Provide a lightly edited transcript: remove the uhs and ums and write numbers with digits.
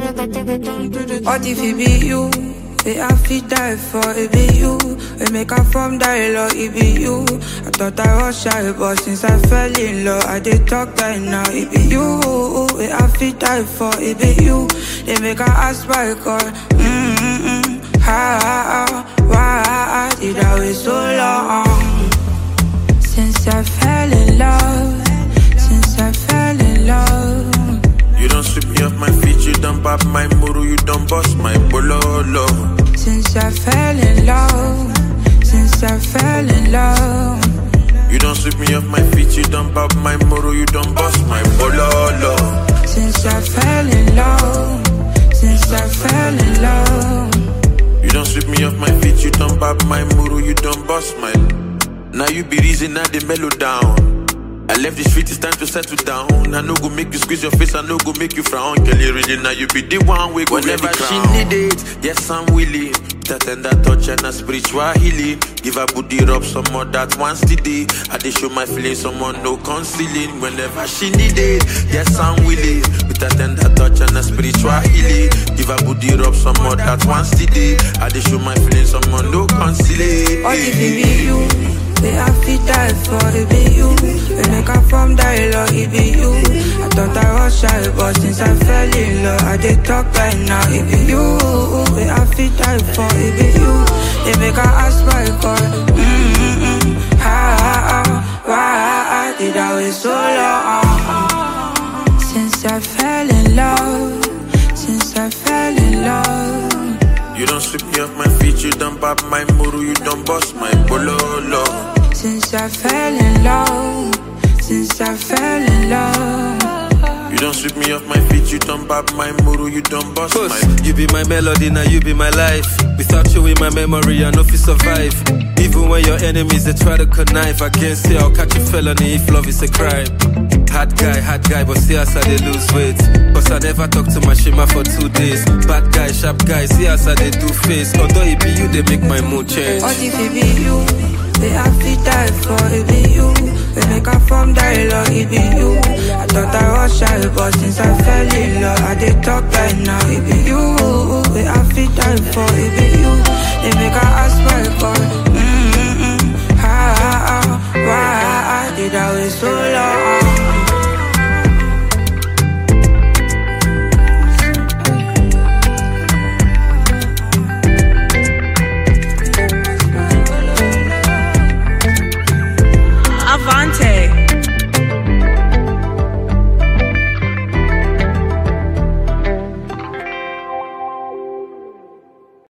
What if it be you? I fit die for it be you. We make a from dialogue, it be you. I thought I was shy, but since I fell in love, I did talk right now, it be you. I fit die for it be you. They make a ask by God. Why did I wait so long? Since I fell in love, since I fell in love. You don't sweep me off my feet, you don't pop my muru, you don't bust my bololo. Since I fell in love, since I fell in love. You don't sweep me off my feet, you don't pop my muru, you don't bust my bololo. Since I fell in love, since I fell in love. You don't sweep me off my feet, you don't pop my muru, you don't bust my. Now you be reason now the mellow down. I left the street, it's time to settle down. I no go make you squeeze your face, I no go make you frown. Kelly really now you be the one way go whenever she need it. Yes, I'm willing. That tender touch and a spiritual healing. Give her booty rub some more that once today. I dey show my feelings, someone no concealing. Whenever she need it, yes, I'm willing. With that tender touch and a spiritual healing. Give her booty rub some more that once today. I dey show my feelings, someone no concealing. What if it be you? I fit die for it be you. We make a from dialogue, it be you. I thought I was shy, but since I fell in love, I did talk right now, it be you. I fit die for it be you. They make a ask by God. Why did I wait so long? Since I fell in love, since I fell in love. You don't sweep me off my feet, you don't pop my muru, you don't bust my bololo. Since I fell in love, since I fell in love. You don't sweep me off my feet, you don't pop my muru, you don't bust my. You be my melody, now you be my life. Without you in my memory, I know if you survive. Even when your enemies, they try to connive. I can't say I'll catch a felony if love is a crime. Hard guy, but see us I they lose weight. Cause I never talk to my shima for 2 days. Bad guy, sharp guy, see us I they do face. Although it be you, they make my mood change. What if it be you? I fit die for it be you. We make a from dialogue, it be you. I thought I was shy, but since I fell in love, I did talk right now, it be you. I fit die for it be you. They make a ask